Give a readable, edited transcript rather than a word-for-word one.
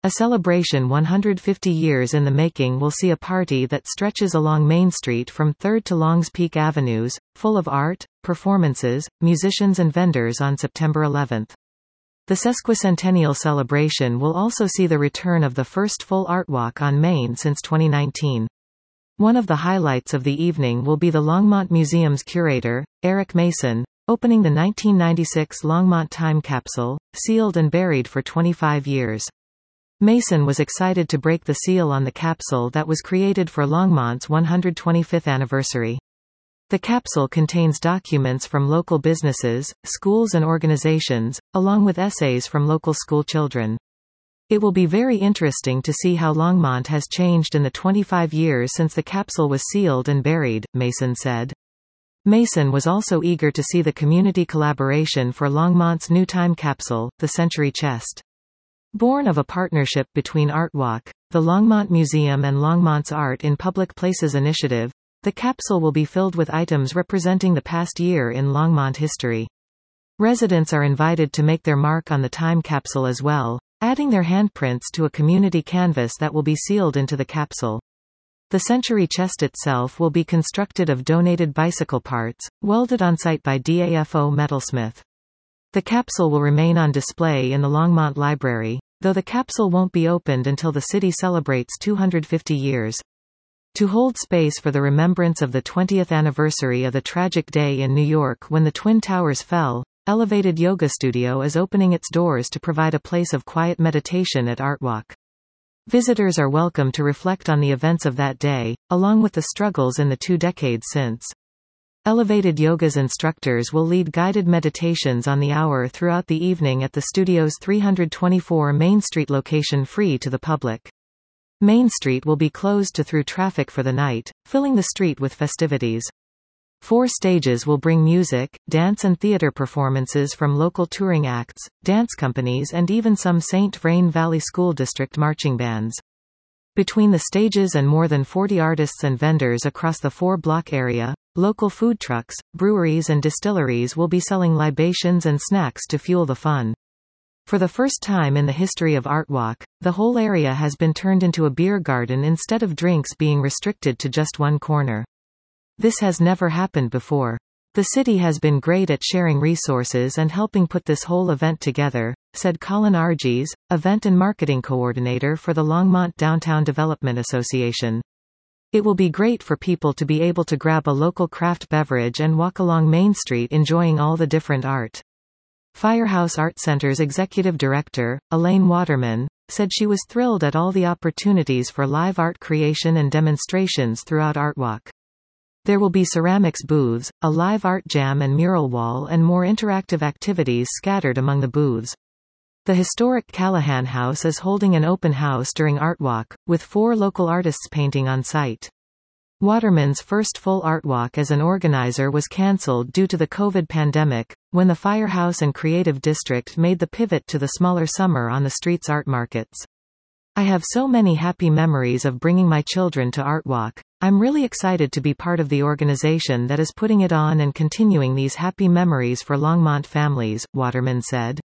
A celebration 150 years in the making will see a party that stretches along Main Street from 3rd to Longs Peak Avenues, full of art, performances, musicians and vendors on September 11th. The sesquicentennial celebration will also see the return of the first full art walk on Main since 2019. One of the highlights of the evening will be the Longmont Museum's curator, Eric Mason, opening the 1996 Longmont time capsule, sealed and buried for 25 years. Mason was excited to break the seal on the capsule that was created for Longmont's 125th anniversary. The capsule contains documents from local businesses, schools and organizations, along with essays from local school children. It will be very interesting to see how Longmont has changed in the 25 years since the capsule was sealed and buried, Mason said. Mason was also eager to see the community collaboration for Longmont's new time capsule, the Century Chest. Born of a partnership between ArtWalk, the Longmont Museum and Longmont's Art in Public Places initiative, the capsule will be filled with items representing the past year in Longmont history. Residents are invited to make their mark on the time capsule as well, adding their handprints to a community canvas that will be sealed into the capsule. The Century Chest itself will be constructed of donated bicycle parts, welded on site by DAFO Metalsmith. The capsule will remain on display in the Longmont Library, though the capsule won't be opened until the city celebrates 250 years. To hold space for the remembrance of the 20th anniversary of the tragic day in New York when the Twin Towers fell, Elevated Yoga Studio is opening its doors to provide a place of quiet meditation at ArtWalk. Visitors are welcome to reflect on the events of that day, along with the struggles in the 2 decades since. Elevated Yoga's instructors will lead guided meditations on the hour throughout the evening at the studio's 324 Main Street location, free to the public. Main Street will be closed to through traffic for the night, filling the street with festivities. 4 stages will bring music, dance and theater performances from local touring acts, dance companies and even some St. Vrain Valley School District marching bands. Between the stages and more than 40 artists and vendors across the 4-block area, local food trucks, breweries and distilleries will be selling libations and snacks to fuel the fun. For the first time in the history of ArtWalk, the whole area has been turned into a beer garden instead of drinks being restricted to just one corner. This has never happened before. The city has been great at sharing resources and helping put this whole event together, said Colin Argies, Event and Marketing Coordinator for the Longmont Downtown Development Association. It will be great for people to be able to grab a local craft beverage and walk along Main Street enjoying all the different art. Firehouse Art Center's Executive Director, Elaine Waterman, said she was thrilled at all the opportunities for live art creation and demonstrations throughout ArtWalk. There will be ceramics booths, a live art jam and mural wall and more interactive activities scattered among the booths. The historic Callahan House is holding an open house during ArtWalk, with 4 local artists painting on site. Waterman's first full art walk as an organizer was cancelled due to the COVID pandemic, when the Firehouse and Creative District made the pivot to the smaller summer on the street's art markets. I have so many happy memories of bringing my children to ArtWalk. I'm really excited to be part of the organization that is putting it on and continuing these happy memories for Longmont families, Waterman said.